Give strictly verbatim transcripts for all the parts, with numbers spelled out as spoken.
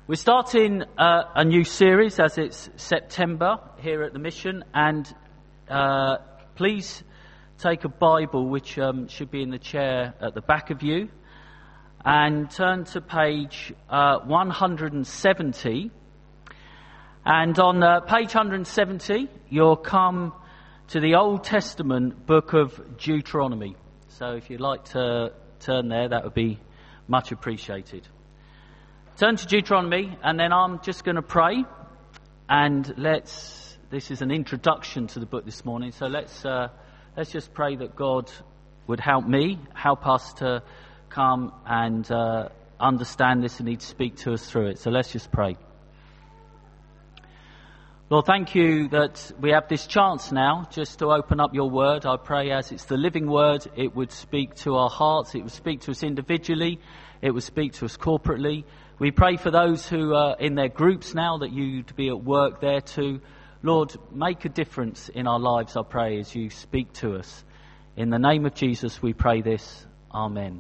We're starting uh, a new series as it's September here at the Mission, and uh, please take a Bible, which um, should be in the chair at the back of you, and turn to page uh, one hundred seventy. And on uh, page one hundred seventy, you'll come to the Old Testament book of Deuteronomy. So if you'd like to turn there, that would be much appreciated. Turn to Deuteronomy, and then I'm just going to pray, and let's, this is an introduction to the book this morning, so let's uh, let's just pray that God would help me, help us to come and uh, understand this, and He'd speak to us through it. So let's just pray. Lord, thank you that we have this chance now just to open up your word. I pray as it's the living word, it would speak to our hearts, it would speak to us individually, it would speak to us corporately. We pray for those who are in their groups now, that you'd be at work there too. Lord, make a difference in our lives, I pray, as you speak to us. In the name of Jesus, we pray this. Amen.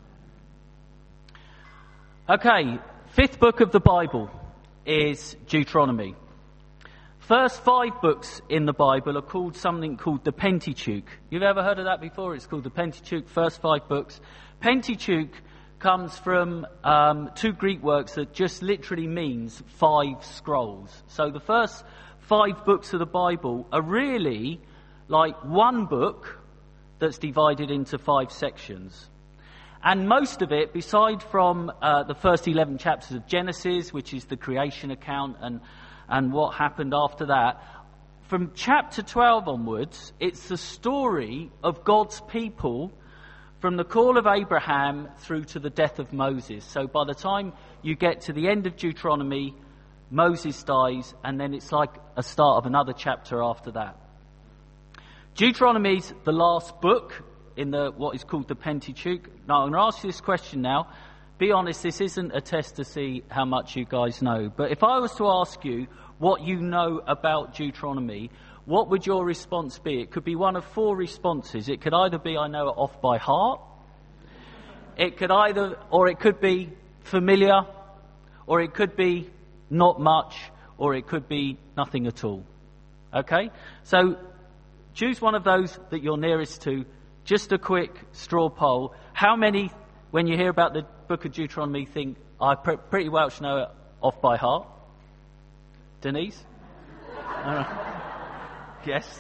Okay, fifth book of the Bible is Deuteronomy. First five books in the Bible are called something called the Pentateuch. You've ever heard of that before? It's called the Pentateuch, first five books. Pentateuch comes from um, two Greek words that just literally means five scrolls. So the first five books of the Bible are really like one book that's divided into five sections. And most of it, beside from uh, the first eleven chapters of Genesis, which is the creation account and, and what happened after that, from chapter twelve onwards, it's the story of God's people from the call of Abraham through to the death of Moses. So by the time you get to the end of Deuteronomy, Moses dies, and then it's like a start of another chapter after that. Deuteronomy's the last book in the what is called the Pentateuch. Now, I'm going to ask you this question now. Be honest, this isn't a test to see how much you guys know. But if I was to ask you what you know about Deuteronomy, what would your response be? It could be one of four responses. It could either be, I know it off by heart. It could either, or it could be familiar, or it could be not much, or it could be nothing at all. Okay? So choose one of those that you're nearest to. Just a quick straw poll. How many, when you hear about the book of Deuteronomy, think, I pr- pretty well know it off by heart? Denise? uh, yes.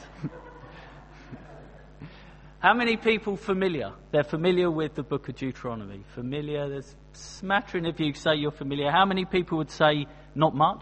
How many people familiar? They're familiar with the book of Deuteronomy. Familiar, there's a smattering of you say you're familiar. How many people would say not much?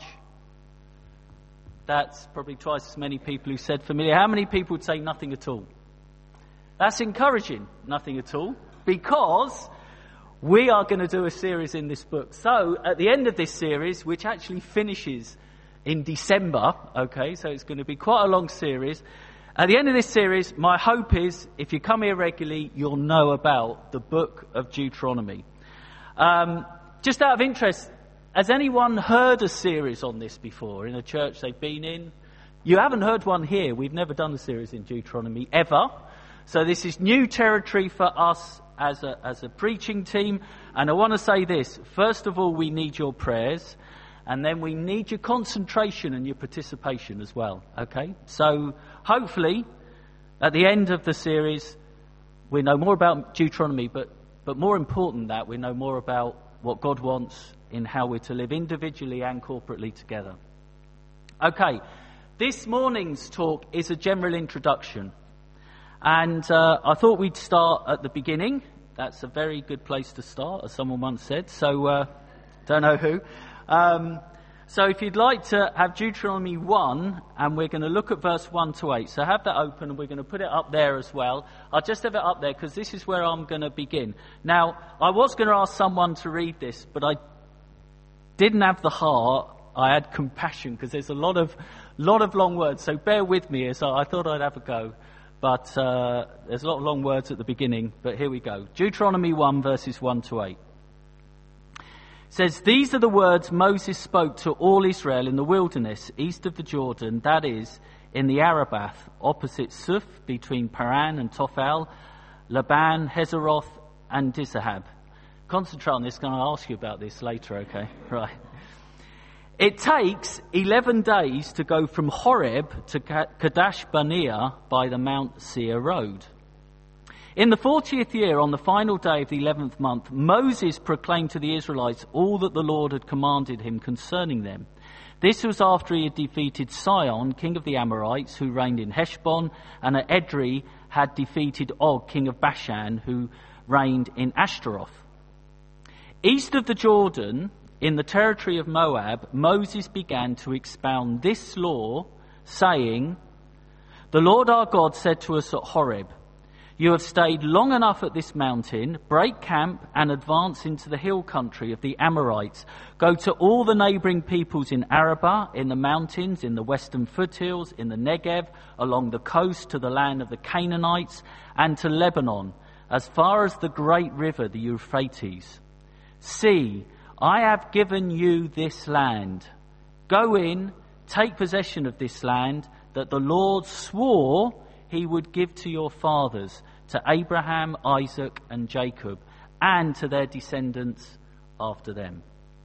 That's probably twice as many people who said familiar. How many people would say nothing at all? That's encouraging, nothing at all, because we are going to do a series in this book. So at the end of this series, which actually finishes in December, okay, so it's going to be quite a long series. At the end of this series, my hope is, if you come here regularly, you'll know about the book of Deuteronomy. Um, just out of interest, has anyone heard a series on this before in a church they've been in? You haven't heard one here. We've never done a series in Deuteronomy, ever. So this is new territory for us as a, as a preaching team. And I want to say this. First of all, we need your prayers. And then we need your concentration and your participation as well. Okay? So hopefully, at the end of the series, we know more about Deuteronomy. But, but more important than that, we know more about what God wants in how we're to live individually and corporately together. Okay. This morning's talk is a general introduction. And uh, I thought we'd start at the beginning. That's a very good place to start, as someone once said. So, uh, don't know who. Um, so if you'd like to have Deuteronomy one, and we're going to look at verse one to eight. So have that open, and we're going to put it up there as well. I'll just have it up there, because this is where I'm going to begin. Now, I was going to ask someone to read this, but I didn't have the heart. I had compassion, because there's a lot of lot of long words. So bear with me, as I thought I'd have a go. But uh, there's a lot of long words at the beginning, but here we go. Deuteronomy one, verses one to eight. It says, "These are the words Moses spoke to all Israel in the wilderness, east of the Jordan, that is, in the Arabath, opposite Suf, between Paran and Tophel, Laban, Hazeroth, and Dizahab." Concentrate on this, I'm going to ask you about this later, okay? Right. It takes eleven days to go from Horeb to Kadesh Barnea by the Mount Seir road. In the fortieth year, on the final day of the eleventh month, Moses proclaimed to the Israelites all that the Lord had commanded him concerning them. This was after he had defeated Sihon, king of the Amorites, who reigned in Heshbon, and at Edrei had defeated Og, king of Bashan, who reigned in Ashtaroth. East of the Jordan, in the territory of Moab, Moses began to expound this law, saying, "The Lord our God said to us at Horeb, 'You have stayed long enough at this mountain. Break camp and advance into the hill country of the Amorites. Go to all the neighbouring peoples in Arabah, in the mountains, in the western foothills, in the Negev, along the coast to the land of the Canaanites, and to Lebanon, as far as the great river, the Euphrates. See, I have given you this land. Go in, take possession of this land that the Lord swore he would give to your fathers, to Abraham, Isaac, and Jacob, and to their descendants after them.'"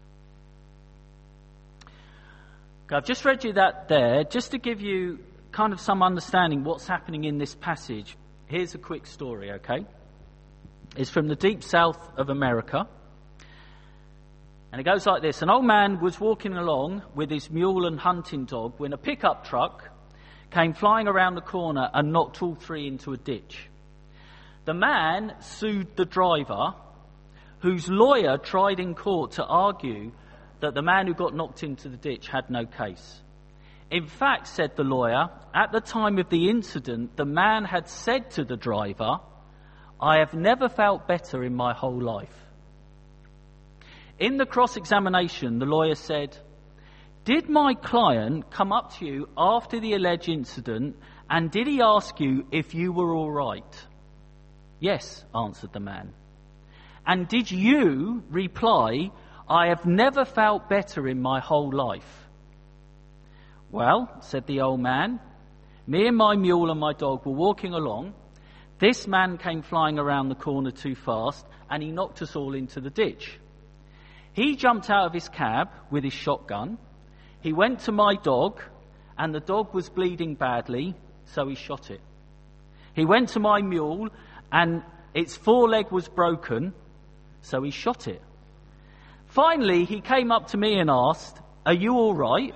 Okay, I've just read you that there, just to give you kind of some understanding what's happening in this passage. Here's a quick story, okay? It's from the deep south of America. And it goes like this. An old man was walking along with his mule and hunting dog when a pickup truck came flying around the corner and knocked all three into a ditch. The man sued the driver, whose lawyer tried in court to argue that the man who got knocked into the ditch had no case. In fact, said the lawyer, at the time of the incident, the man had said to the driver, "I have never felt better in my whole life." In the cross-examination, the lawyer said, "Did my client come up to you after the alleged incident, and did he ask you if you were all right?" "Yes," answered the man. "And did you reply, 'I have never felt better in my whole life'?" "Well," said the old man, "me and my mule and my dog were walking along. This man came flying around the corner too fast, and he knocked us all into the ditch. He jumped out of his cab with his shotgun. He went to my dog, and the dog was bleeding badly, so he shot it. He went to my mule, and its foreleg was broken, so he shot it. Finally, he came up to me and asked, 'Are you all right?'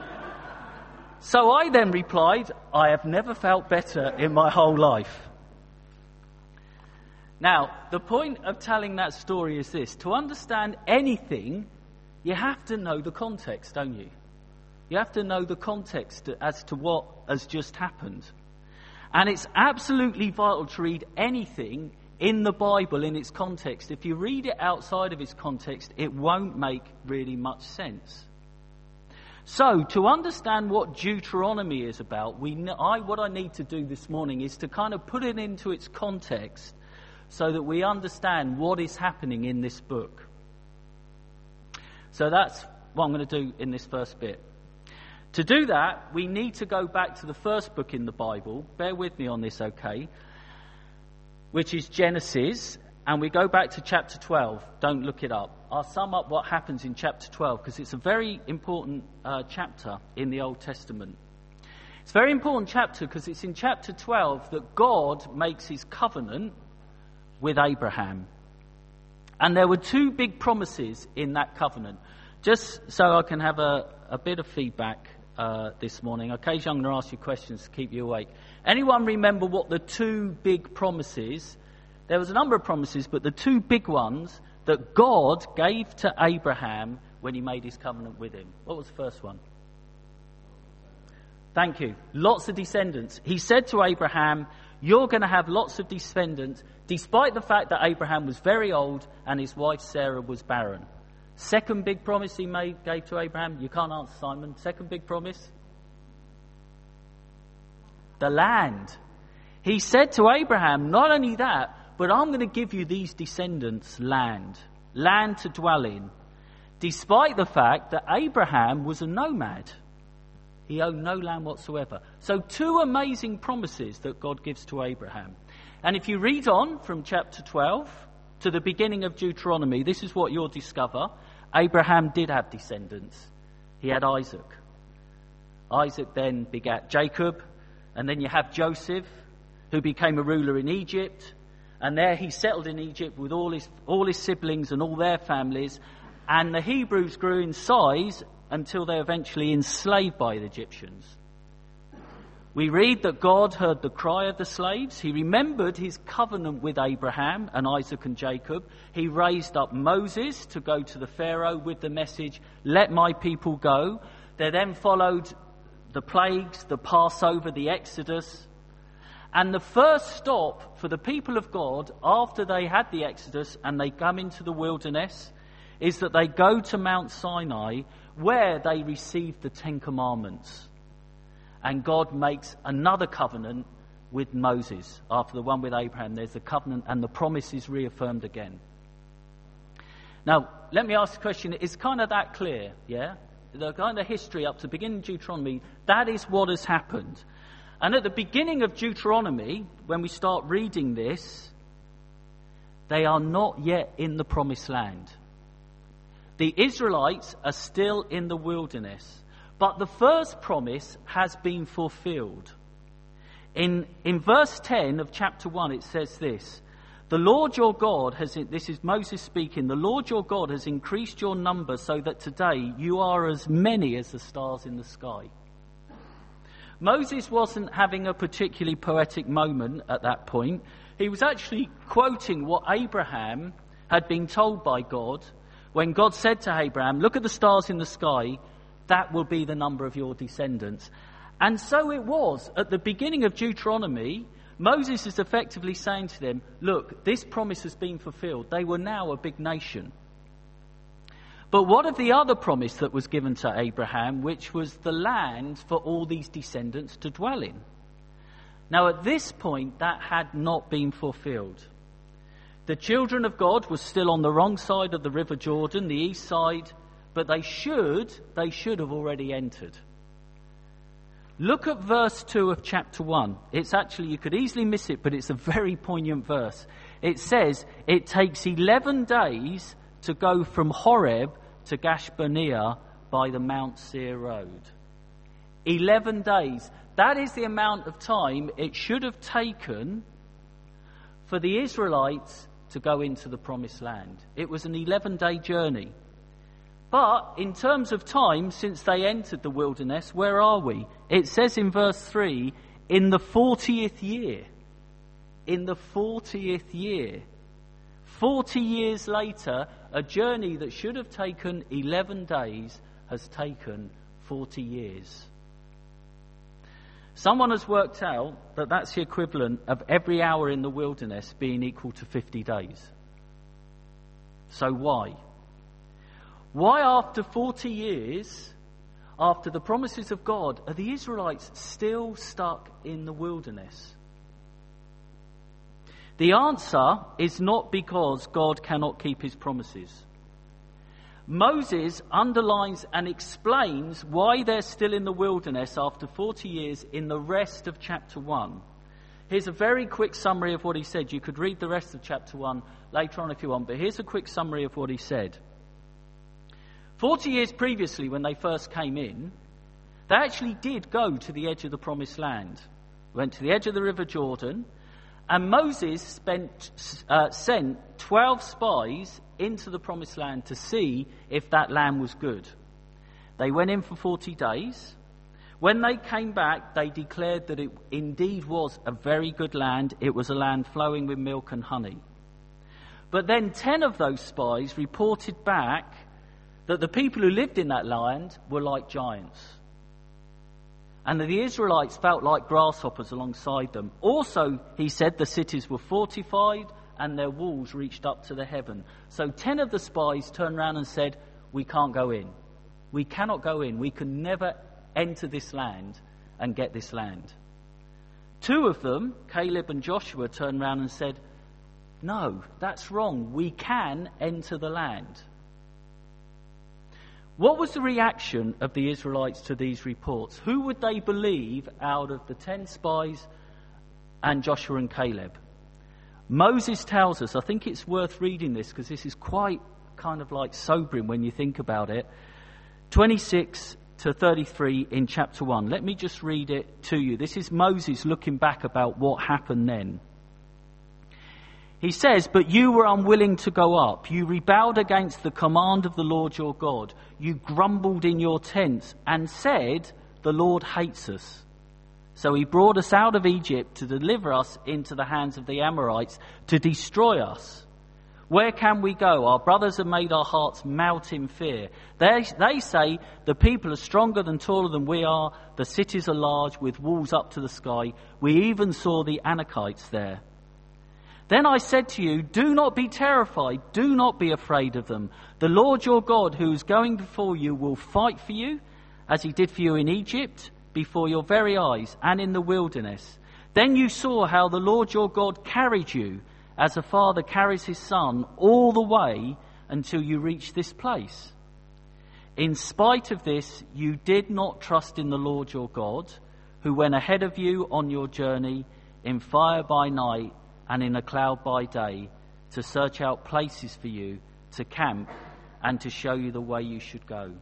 So I then replied, 'I have never felt better in my whole life.'" Now, the point of telling that story is this. To understand anything, you have to know the context, don't you? You have to know the context as to what has just happened. And it's absolutely vital to read anything in the Bible in its context. If you read it outside of its context, it won't make really much sense. So, to understand what Deuteronomy is about, we, I, what I need to do this morning is to kind of put it into its context so that we understand what is happening in this book. So that's what I'm going to do in this first bit. To do that, we need to go back to the first book in the Bible. Bear with me on this, okay? Which is Genesis, and we go back to chapter twelve. Don't look it up. I'll sum up what happens in chapter twelve because it's a very important uh, chapter in the Old Testament. It's a very important chapter because it's in chapter twelve that God makes his covenant with Abraham. And there were two big promises in that covenant. Just so I can have a, a bit of feedback uh, this morning. Occasionally I'm going to ask you questions to keep you awake. Anyone remember what the two big promises, there was a number of promises, but the two big ones that God gave to Abraham when he made his covenant with him? What was the first one? Thank you. Lots of descendants. He said to Abraham, you're going to have lots of descendants, despite the fact that Abraham was very old and his wife Sarah was barren. Second big promise he made, gave to Abraham. You can't answer, Simon. Second big promise. The land. He said to Abraham, not only that, but I'm going to give you these descendants land. Land to dwell in. Despite the fact that Abraham was a nomad. He owned no land whatsoever. So two amazing promises that God gives to Abraham. And if you read on from chapter twelve to the beginning of Deuteronomy, this is what you'll discover. Abraham did have descendants. he had Isaac. Isaac then begat Jacob, and then you have Joseph, who became a ruler in Egypt, and there he settled in Egypt with all his all his siblings and all their families, and the Hebrews grew in size until they were eventually enslaved by the Egyptians. We read that God heard the cry of the slaves. He remembered his covenant with Abraham and Isaac and Jacob. He raised up Moses to go to the Pharaoh with the message, "Let my people go." There then followed the plagues, the Passover, the Exodus. And the first stop for the people of God after they had the Exodus and they come into the wilderness is that they go to Mount Sinai, where they receive the Ten Commandments. And God makes another covenant with Moses. After the one with Abraham, there's the covenant and the promise is reaffirmed again. Now, let me ask the question, is kind of that clear? Yeah? The kind of history up to the beginning of Deuteronomy, that is what has happened. And at the beginning of Deuteronomy, when we start reading this, they are not yet in the promised land. The Israelites are still in the wilderness. But the first promise has been fulfilled. In, in verse ten of chapter one, it says this: "The Lord your God has," this is Moses speaking, "the Lord your God has increased your number so that today you are as many as the stars in the sky." Moses wasn't having a particularly poetic moment at that point. He was actually quoting what Abraham had been told by God when God said to Abraham, "Look at the stars in the sky. That will be the number of your descendants." And so it was. At the beginning of Deuteronomy, Moses is effectively saying to them, look, this promise has been fulfilled. They were now a big nation. But what of the other promise that was given to Abraham, which was the land for all these descendants to dwell in? Now, at this point, that had not been fulfilled. The children of God were still on the wrong side of the River Jordan, the east side, but they should, they should have already entered. Look at verse two of chapter one. It's actually, you could easily miss it, but it's a very poignant verse. It says, it takes eleven days to go from Horeb to Gash Barnea by the Mount Seir road. Eleven days. That is the amount of time it should have taken for the Israelites to go into the promised land. It was an eleven-day journey. But in terms of time, since they entered the wilderness, where are we? It says in verse three, in the fortieth year. In the fortieth year. Forty years later, a journey that should have taken eleven days has taken forty years. Someone has worked out that that's the equivalent of every hour in the wilderness being equal to fifty days. So why? Why after forty years, after the promises of God, are the Israelites still stuck in the wilderness? The answer is not because God cannot keep his promises. Moses underlines and explains why they're still in the wilderness after forty years in the rest of chapter one. Here's a very quick summary of what he said. You could read the rest of chapter one later on if you want, but here's a quick summary of what he said. Forty years previously, when they first came in, they actually did go to the edge of the promised land. Went to the edge of the River Jordan, and Moses spent, uh, sent twelve spies into the promised land to see if that land was good. They went in for forty days. When they came back, they declared that it indeed was a very good land. It was a land flowing with milk and honey. But then ten of those spies reported back that the people who lived in that land were like giants. And that the Israelites felt like grasshoppers alongside them. Also, he said, the cities were fortified and their walls reached up to the heaven. So ten of the spies turned around and said, we can't go in. We cannot go in. We can never enter this land and get this land. Two of them, Caleb and Joshua, turned around and said, no, that's wrong. We can enter the land. What was the reaction of the Israelites to these reports? Who would they believe out of the ten spies and Joshua and Caleb? Moses tells us, I think it's worth reading this because this is quite kind of like sobering when you think about it. twenty-six to thirty-three in chapter one. Let me just read it to you. This is Moses looking back about what happened then. He says, "But you were unwilling to go up. You rebelled against the command of the Lord your God. You grumbled in your tents and said, 'The Lord hates us.' So he brought us out of Egypt to deliver us into the hands of the Amorites to destroy us. Where can we go? Our brothers have made our hearts melt in fear. They, they say, 'The people are stronger than taller than we are. The cities are large with walls up to the sky. We even saw the Anakites there.' Then I said to you, 'Do not be terrified. Do not be afraid of them. The Lord your God, who is going before you, will fight for you, as he did for you in Egypt, before your very eyes, and in the wilderness. Then you saw how the Lord your God carried you, as a father carries his son, all the way until you reached this place. In spite of this, you did not trust in the Lord your God, who went ahead of you on your journey in fire by night and in a cloud by day, to search out places for you to camp and to show you the way you should go.'"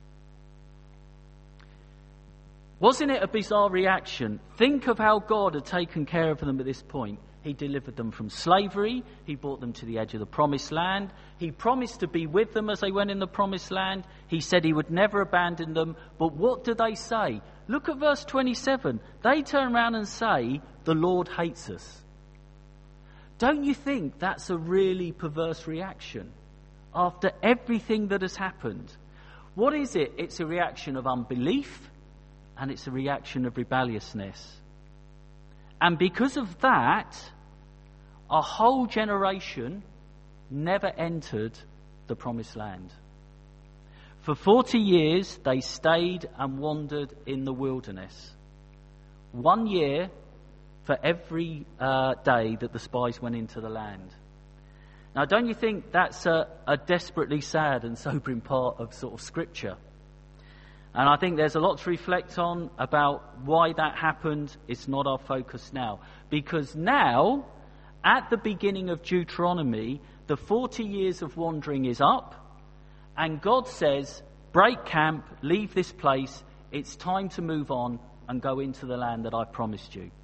Wasn't it a bizarre reaction? Think of how God had taken care of them at this point. He delivered them from slavery. He brought them to the edge of the promised land. He promised to be with them as they went in the promised land. He said he would never abandon them. But what do they say? Look at verse twenty-seven. They turn around and say, "The Lord hates us." Don't you think that's a really perverse reaction after everything that has happened? What is it? It's a reaction of unbelief, and it's a reaction of rebelliousness. And because of that, a whole generation never entered the promised land. For forty years, they stayed and wandered in the wilderness. One year for every uh, day that the spies went into the land. Now, don't you think that's a, a desperately sad and sobering part of sort of Scripture? And I think there's a lot to reflect on about why that happened. It's not our focus now. Because now, at the beginning of Deuteronomy, the forty years of wandering is up. And God says, break camp, leave this place. It's time to move on and go into the land that I promised you.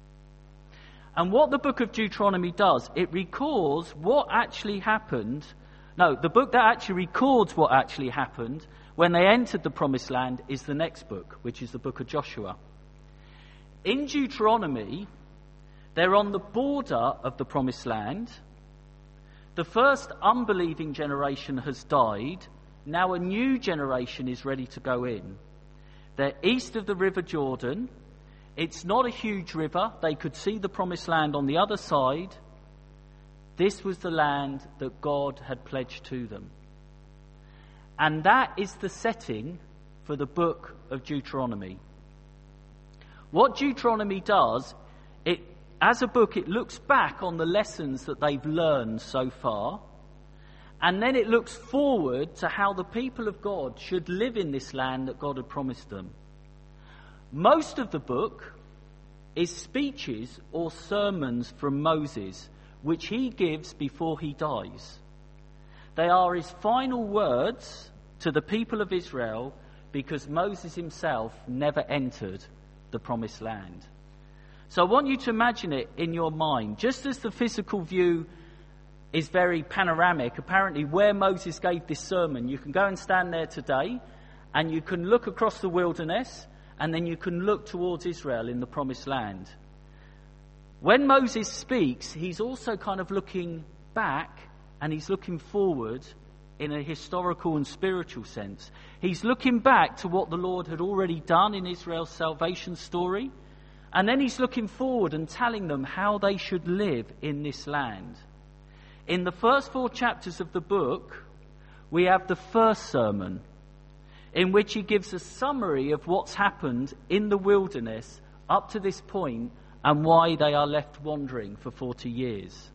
And what the book of Deuteronomy does, it records what actually happened. No, the book that actually records what actually happened when they entered the promised land is the next book, which is the book of Joshua. In Deuteronomy, they're on the border of the promised land. The first unbelieving generation has died. Now a new generation is ready to go in. They're east of the River Jordan. It's not a huge river. They could see the promised land on the other side. This was the land that God had pledged to them. And that is the setting for the book of Deuteronomy. What Deuteronomy does, it, as a book, it looks back on the lessons that they've learned so far. And then it looks forward to how the people of God should live in this land that God had promised them. Most of the book is speeches or sermons from Moses, which he gives before he dies. They are his final words to the people of Israel because Moses himself never entered the promised land. So I want you to imagine it in your mind. Just as the physical view is very panoramic, apparently where Moses gave this sermon, you can go and stand there today and you can look across the wilderness and then you can look towards Israel in the promised land. When Moses speaks, he's also kind of looking back and he's looking forward in a historical and spiritual sense. He's looking back to what the Lord had already done in Israel's salvation story. And then he's looking forward and telling them how they should live in this land. In the first four chapters of the book, we have the first sermon, in which he gives a summary of what's happened in the wilderness up to this point and why they are left wandering for forty years.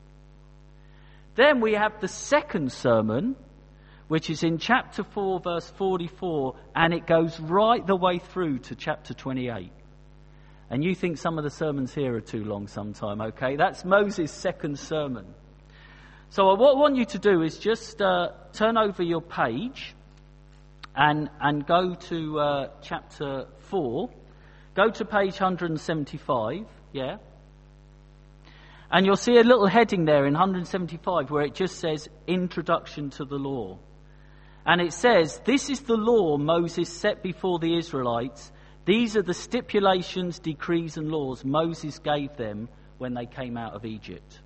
Then we have the second sermon, which is in chapter four, verse forty-four, and it goes right the way through to chapter twenty-eight. And you think some of the sermons here are too long sometime, okay? That's Moses' second sermon. So what I want you to do is just uh, turn over your page and, and go to uh, chapter four. Go to page one seventy-five, yeah? And you'll see a little heading there in one seventy-five where it just says, Introduction to the Law. And it says, this is the law Moses set before the Israelites. These are the stipulations, decrees and laws Moses gave them when they came out of Egypt.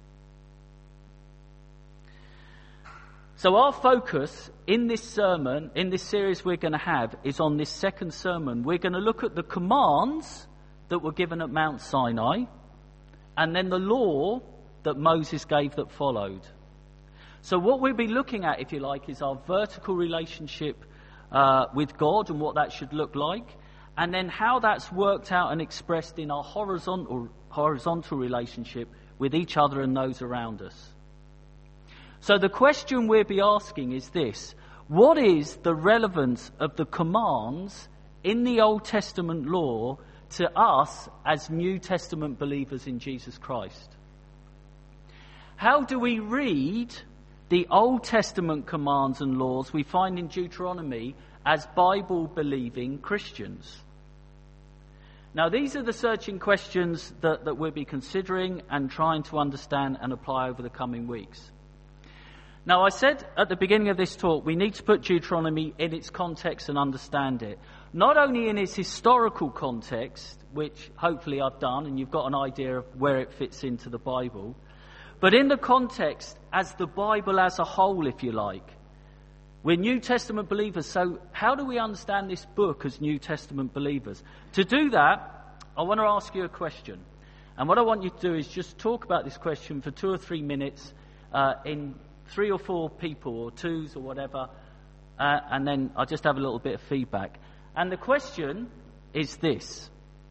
So our focus in this sermon, in this series we're going to have, is on this second sermon. We're going to look at the commands that were given at Mount Sinai, and then the law that Moses gave that followed. So what we'll be looking at, if you like, is our vertical relationship uh, with God and what that should look like, and then how that's worked out and expressed in our horizontal horizontal relationship with each other and those around us. So the question we'll be asking is this: what is the relevance of the commands in the Old Testament law to us as New Testament believers in Jesus Christ? How do we read the Old Testament commands and laws we find in Deuteronomy as Bible-believing Christians? Now, these are the searching questions that, that we'll be considering and trying to understand and apply over the coming weeks. Now, I said at the beginning of this talk, we need to put Deuteronomy in its context and understand it. Not only in its historical context, which hopefully I've done, and you've got an idea of where it fits into the Bible, but in the context as the Bible as a whole, if you like. We're New Testament believers, so how do we understand this book as New Testament believers? To do that, I want to ask you a question. And what I want you to do is just talk about this question for two or three minutes uh, in three or four people, or twos or whatever, uh, and then I'll just have a little bit of feedback. And the question is this: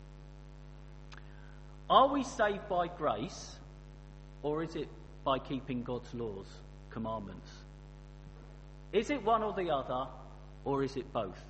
are we saved by grace, or is it by keeping God's laws, commandments? Is it one or the other, or is it both?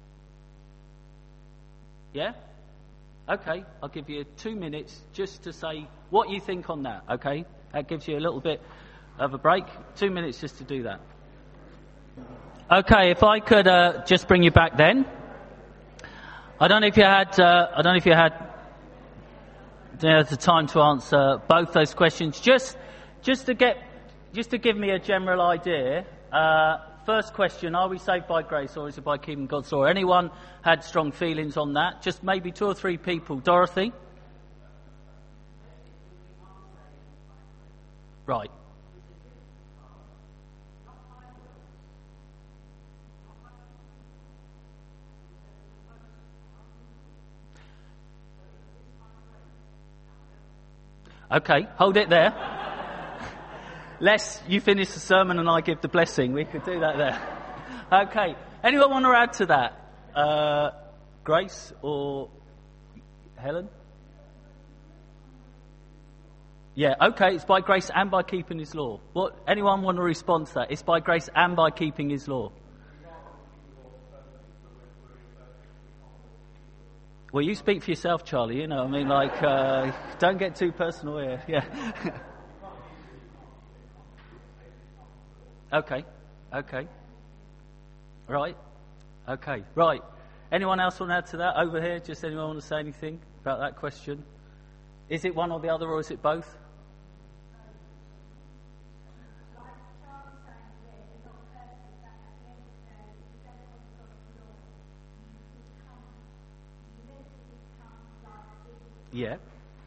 Yeah? Okay, I'll give you two minutes just to say what you think on that, okay? That gives you a little bit of a break. Two minutes just to do that. Okay, if I could uh, just bring you back then. I don't know if you had, uh, I don't know if you had uh, the time to answer both those questions. Just, just to get, just to give me a general idea. Uh, First question, are we saved by grace or is it by keeping God's law? Anyone had strong feelings on that? Just maybe two or three people. Dorothy? Right. Okay, hold it there. Less you finish the sermon and I give the blessing. We could do that there. Okay. Anyone want to add to that? Uh, Grace or Helen? Yeah, okay. It's by grace and by keeping his law. What? Anyone want to respond to that? It's by grace and by keeping his law. Well, you speak for yourself, Charlie. You know, I mean, like, uh, don't get too personal here. Yeah. Okay, okay. Right, okay, right. Anyone else want to add to that over here? Just anyone want to say anything about that question? Is it one or the other, or is it both? Yeah.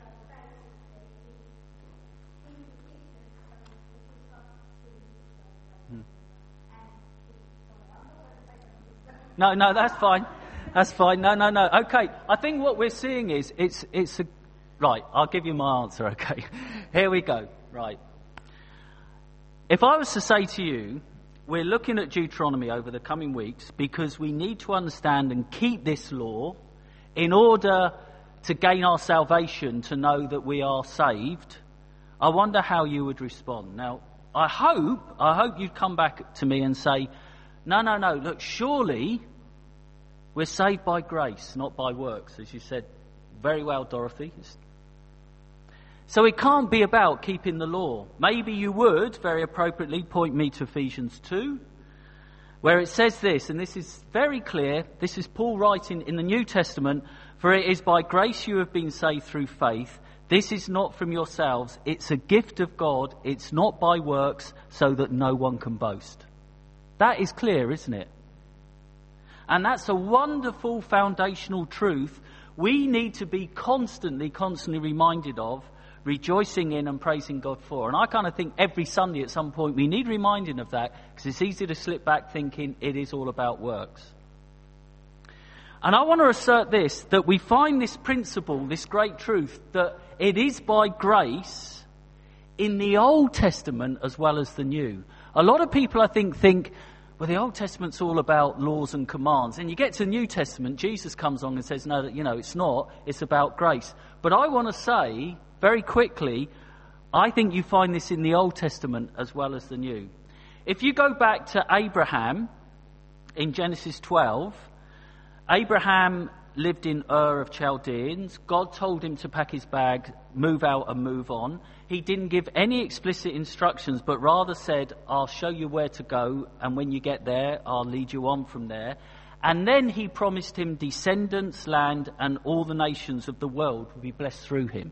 No, no, that's fine. That's fine. No, no, no. Okay. I think what we're seeing is it's it's a right. I'll give you my answer. Okay. Here we go. Right. If I was to say to you, we're looking at Deuteronomy over the coming weeks because we need to understand and keep this law in order to gain our salvation, to know that we are saved, I wonder how you would respond. Now, I hope, I hope you'd come back to me and say, no, no, no, look, surely we're saved by grace, not by works, as you said very well, Dorothy. So it can't be about keeping the law. Maybe you would, very appropriately, point me to Ephesians two where it says this, and this is very clear. This is Paul writing in the New Testament, "For it is by grace you have been saved through faith. This is not from yourselves. It's a gift of God. It's not by works, so that no one can boast." That is clear, isn't it? And that's a wonderful foundational truth we need to be constantly, constantly reminded of, rejoicing in and praising God for. And I kind of think every Sunday at some point we need reminding of that, because it's easy to slip back thinking it is all about works. And I want to assert this, that we find this principle, this great truth, that it is by grace in the Old Testament as well as the New. A lot of people, I think, think, well, the Old Testament's all about laws and commands. And you get to the New Testament, Jesus comes on and says, no, you know, it's not. It's about grace. But I want to say, very quickly, I think you find this in the Old Testament as well as the New. If you go back to Abraham in Genesis twelve, Abraham lived in Ur of Chaldeans. God told him to pack his bag, move out and move on. He didn't give any explicit instructions, but rather said, I'll show you where to go, and when you get there, I'll lead you on from there. And then he promised him descendants, land, and all the nations of the world will be blessed through him.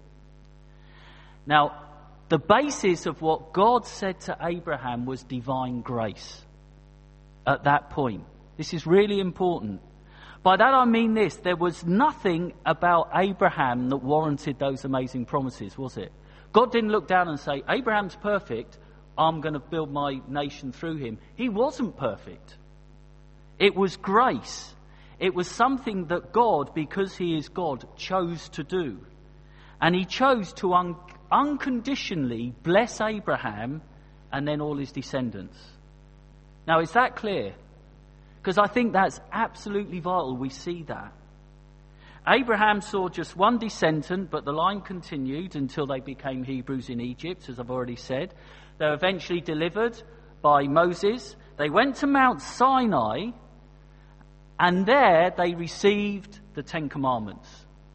Now, the basis of what God said to Abraham was divine grace at that point. This is really important. By that I mean this, there was nothing about Abraham that warranted those amazing promises, was it? God didn't look down and say, Abraham's perfect, I'm going to build my nation through him. He wasn't perfect. It was grace. It was something that God, because he is God, chose to do. And he chose to un- unconditionally bless Abraham and then all his descendants. Now, is that clear? Because I think that's absolutely vital. We see that. Abraham saw just one descendant, but the line continued until they became Hebrews in Egypt, as I've already said. They were eventually delivered by Moses. They went to Mount Sinai, and there they received the Ten Commandments.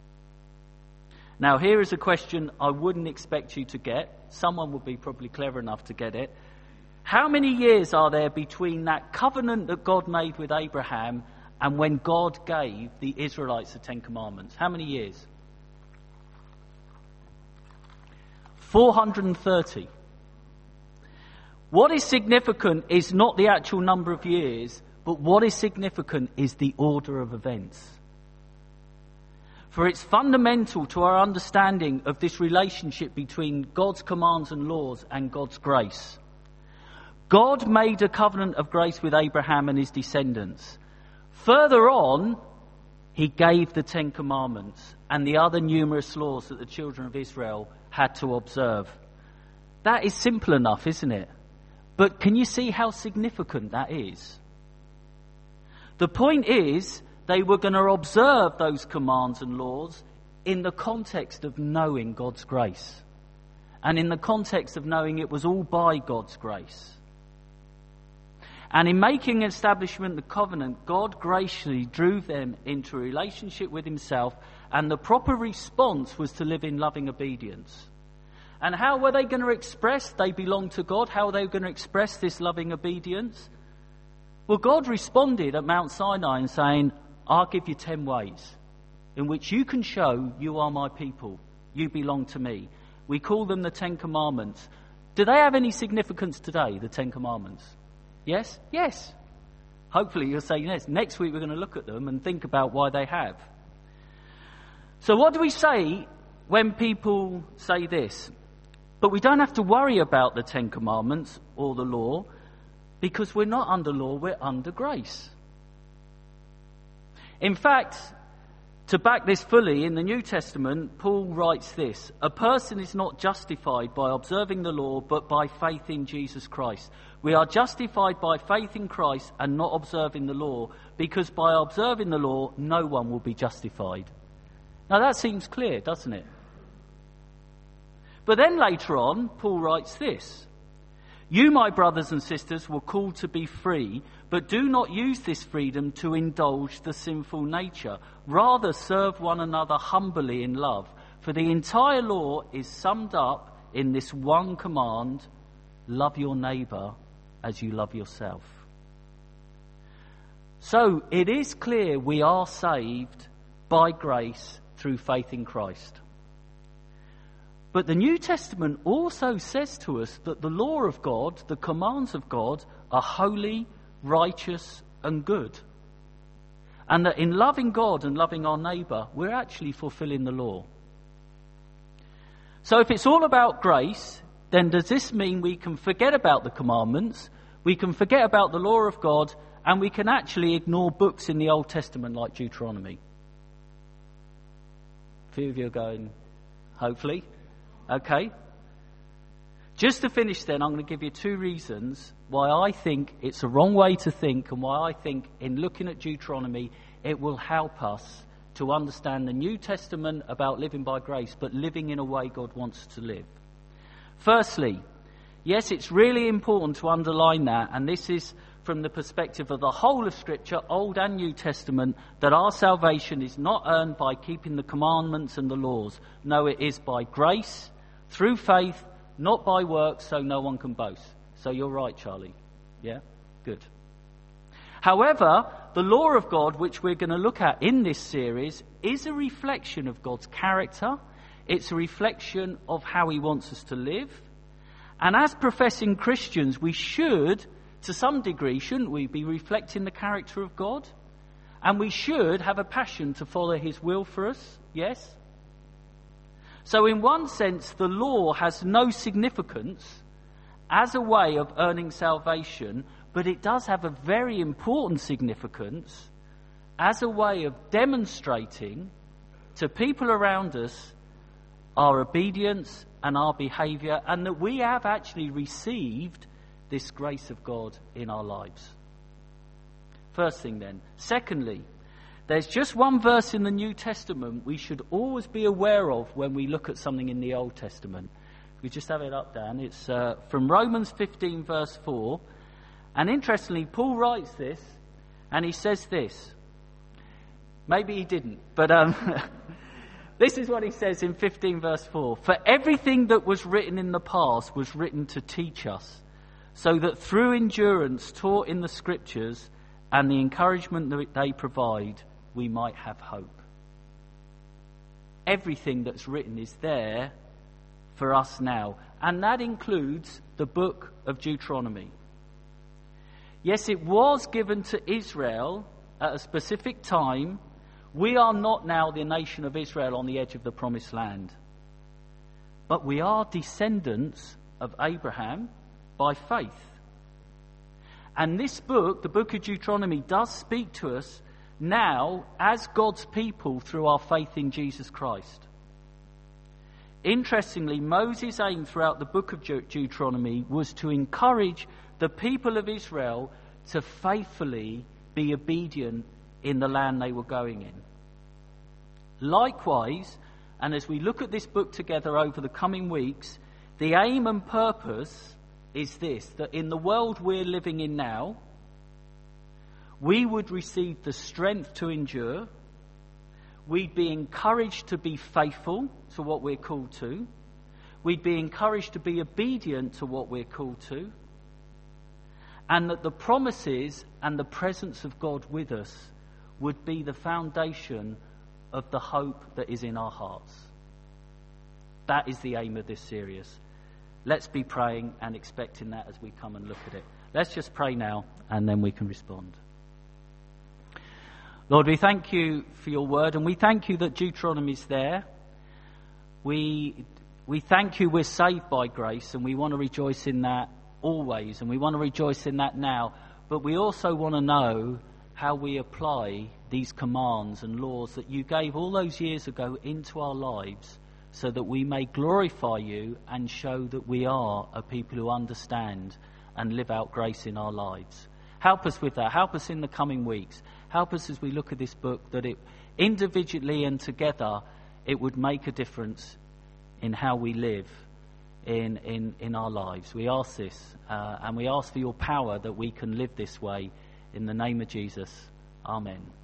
Now, here is a question I wouldn't expect you to get. Someone would be probably clever enough to get it. How many years are there between that covenant that God made with Abraham and when God gave the Israelites the Ten Commandments? How many years? four hundred thirty. What is significant is not the actual number of years, but what is significant is the order of events. For it's fundamental to our understanding of this relationship between God's commands and laws and God's grace. God made a covenant of grace with Abraham and his descendants. Further on, he gave the Ten Commandments and the other numerous laws that the children of Israel had to observe. That is simple enough, isn't it? But can you see how significant that is? The point is, they were going to observe those commands and laws in the context of knowing God's grace. And in the context of knowing it was all by God's grace. And in making an establishment of the covenant, God graciously drew them into a relationship with himself, and the proper response was to live in loving obedience. And how were they going to express they belong to God? How were they going to express this loving obedience? Well, God responded at Mount Sinai and saying, I'll give you ten ways in which you can show you are my people. You belong to me. We call them the Ten Commandments. Do they have any significance today, the Ten Commandments? Yes? Yes. Hopefully you'll say yes. Next week we're going to look at them and think about why they have. So what do we say when people say this? But we don't have to worry about the Ten Commandments or the law, because we're not under law, we're under grace. In fact, to back this fully, in the New Testament, Paul writes this: a person is not justified by observing the law, but by faith in Jesus Christ. We are justified by faith in Christ and not observing the law, because by observing the law, no one will be justified. Now that seems clear, doesn't it? But then later on, Paul writes this: you, my brothers and sisters, were called to be free, but do not use this freedom to indulge the sinful nature. Rather, serve one another humbly in love. For the entire law is summed up in this one command: love your neighbour as you love yourself. So it is clear we are saved by grace through faith in Christ. But the New Testament also says to us that the law of God, the commands of God, are holy, righteous, and good. And that in loving God and loving our neighbour, we're actually fulfilling the law. So if it's all about grace, then does this mean we can forget about the commandments, we can forget about the law of God, and we can actually ignore books in the Old Testament like Deuteronomy? A few of you are going, hopefully. Okay. Just to finish then, I'm going to give you two reasons why I think it's a wrong way to think, and why I think in looking at Deuteronomy it will help us to understand the New Testament about living by grace, but living in a way God wants to live. Firstly, yes, it's really important to underline that, and this is from the perspective of the whole of Scripture, Old and New Testament, that our salvation is not earned by keeping the commandments and the laws. No, it is by grace, through faith, not by works, so no one can boast. So you're right, Charlie. Yeah? Good. However, the law of God, which we're going to look at in this series, is a reflection of God's character. It's a reflection of how he wants us to live. And as professing Christians, we should, to some degree, shouldn't we, be reflecting the character of God? And we should have a passion to follow his will for us, yes? So in one sense, the law has no significance as a way of earning salvation, but it does have a very important significance as a way of demonstrating to people around us our obedience and our behaviour, and that we have actually received this grace of God in our lives. First thing then. Secondly, there's just one verse in the New Testament we should always be aware of when we look at something in the Old Testament. We just have it up, Dan. It's uh, from Romans fifteen, verse four. And interestingly, Paul writes this, and he says this. Maybe he didn't, but um, this is what he says in fifteen, verse four. For everything that was written in the past was written to teach us, so that through endurance taught in the Scriptures and the encouragement that they provide, we might have hope. Everything that's written is there for us now, and that includes the book of Deuteronomy. Yes, it was given to Israel at a specific time. We are not now the nation of Israel on the edge of the promised land, but we are descendants of Abraham by faith. And this book, the book of Deuteronomy, does speak to us now as God's people through our faith in Jesus Christ. Interestingly, Moses' aim throughout the book of Deuteronomy was to encourage the people of Israel to faithfully be obedient in the land they were going in. Likewise, and as we look at this book together over the coming weeks, the aim and purpose is this, that in the world we're living in now, we would receive the strength to endure, we'd be encouraged to be faithful to what we're called to, we'd be encouraged to be obedient to what we're called to, and that the promises and the presence of God with us would be the foundation of the hope that is in our hearts. That is the aim of this series. Let's be praying and expecting that as we come and look at it. Let's just pray now, and then we can respond. Lord, we thank you for your word, and we thank you that Deuteronomy is there. We, we thank you we're saved by grace, and we want to rejoice in that always, and we want to rejoice in that now. But we also want to know how we apply these commands and laws that you gave all those years ago into our lives, so that we may glorify you and show that we are a people who understand and live out grace in our lives. Help us with that. Help us in the coming weeks. Help us as we look at this book, that it individually and together it would make a difference in how we live in, in, in our lives. We ask this, uh, and we ask for your power that we can live this way. In the name of Jesus, amen.